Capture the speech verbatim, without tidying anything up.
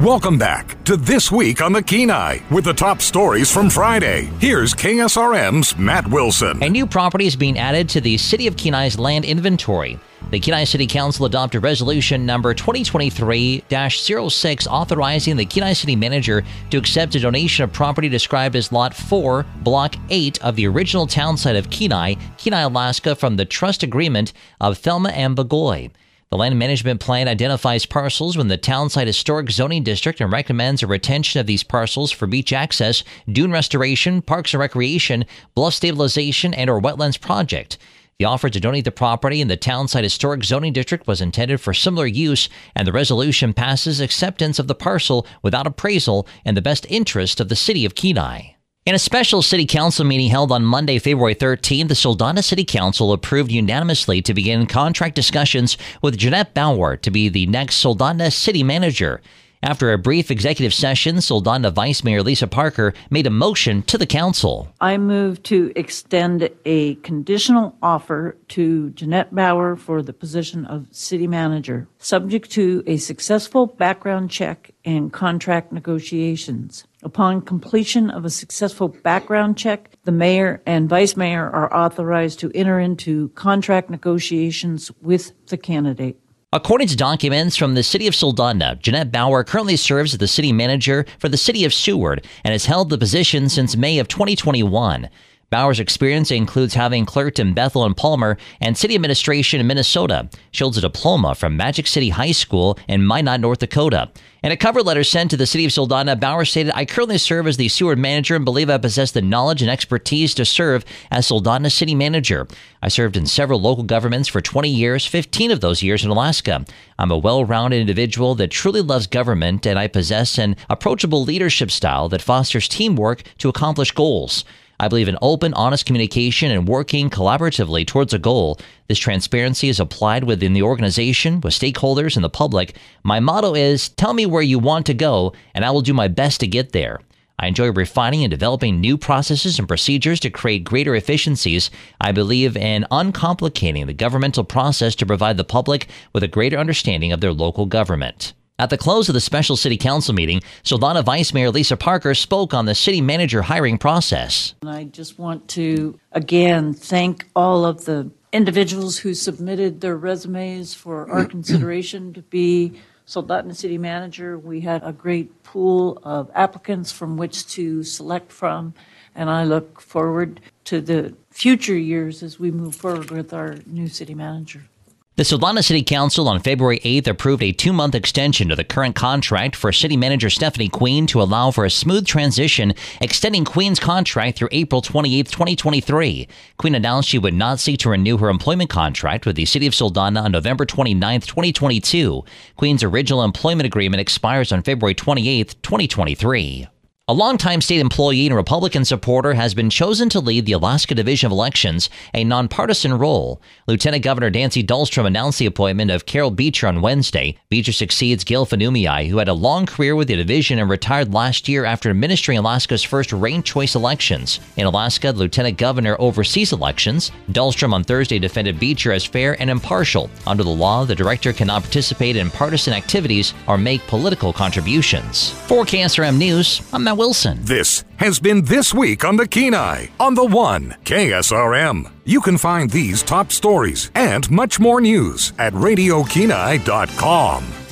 Welcome back to This Week on the Kenai with the top stories from Friday. Here's K S R M's Matt Wilson. A new property is being added to the City of Kenai's land inventory. The Kenai City Council adopted resolution number twenty twenty-three dash oh six authorizing the Kenai City Manager to accept a donation of property described as Lot four, Block eight of the original town site of Kenai, Kenai, Alaska from the trust agreement of Thelma and Bagoy. The land management plan identifies parcels within the townsite historic zoning district and recommends a retention of these parcels for beach access, dune restoration, parks and recreation, bluff stabilization, and or wetlands project. The offer to donate the property in the townsite historic zoning district was intended for similar use, and the resolution passes acceptance of the parcel without appraisal in the best interest of the city of Kenai. In a special city council meeting held on Monday, February thirteenth, the Soldotna City Council approved unanimously to begin contract discussions with Jeanette Bauer to be the next Soldotna City Manager. After a brief executive session, Soldotna Vice Mayor Lisa Parker made a motion to the council. I move to extend a conditional offer to Jeanette Bauer for the position of city manager, subject to a successful background check and contract negotiations. Upon completion of a successful background check, the mayor and vice mayor are authorized to enter into contract negotiations with the candidate. According to documents from the city of Soldotna, Jeanette Bauer currently serves as the city manager for the city of Seward and has held the position since May of twenty twenty-one. Bauer's experience includes having clerked in Bethel and Palmer and city administration in Minnesota. She holds a diploma from Magic City High School in Minot, North Dakota. In a cover letter sent to the city of Soldotna, Bauer stated, "I currently serve as the Seward manager and believe I possess the knowledge and expertise to serve as Soldotna city manager. I served in several local governments for twenty years, fifteen of those years in Alaska. I'm a well-rounded individual that truly loves government, and I possess an approachable leadership style that fosters teamwork to accomplish goals. I believe in open, honest communication and working collaboratively towards a goal. This transparency is applied within the organization, with stakeholders, and the public. My motto is, tell me where you want to go, and I will do my best to get there. I enjoy refining and developing new processes and procedures to create greater efficiencies. I believe in uncomplicating the governmental process to provide the public with a greater understanding of their local government." At the close of the special city council meeting, Soldotna Vice Mayor Lisa Parker spoke on the city manager hiring process. I just want to, again, thank all of the individuals who submitted their resumes for our consideration to be Soldotna City Manager. We had a great pool of applicants from which to select from, and I look forward to the future years as we move forward with our new city manager. The Soldotna City Council on February eighth approved a two-month extension to the current contract for City Manager Stephanie Queen to allow for a smooth transition, extending Queen's contract through April twenty-eighth, twenty twenty-three. Queen announced she would not seek to renew her employment contract with the City of Soldotna on November twenty-ninth, twenty twenty-two. Queen's original employment agreement expires on February twenty-eighth, twenty twenty-three. A longtime state employee and Republican supporter has been chosen to lead the Alaska Division of Elections, a nonpartisan role. Lieutenant Governor Dancy Dahlstrom announced the appointment of Carol Beecher on Wednesday. Beecher succeeds Gil Fanumiai, who had a long career with the division and retired last year after administering Alaska's first ranked choice elections. In Alaska, the Lieutenant Governor oversees elections. Dahlstrom on Thursday defended Beecher as fair and impartial. Under the law, the director cannot participate in partisan activities or make political contributions. For K S R M News, I'm Matt Wilson. This has been This Week on the Kenai on the One K S R M. You can find these top stories and much more news at radio kenai dot com.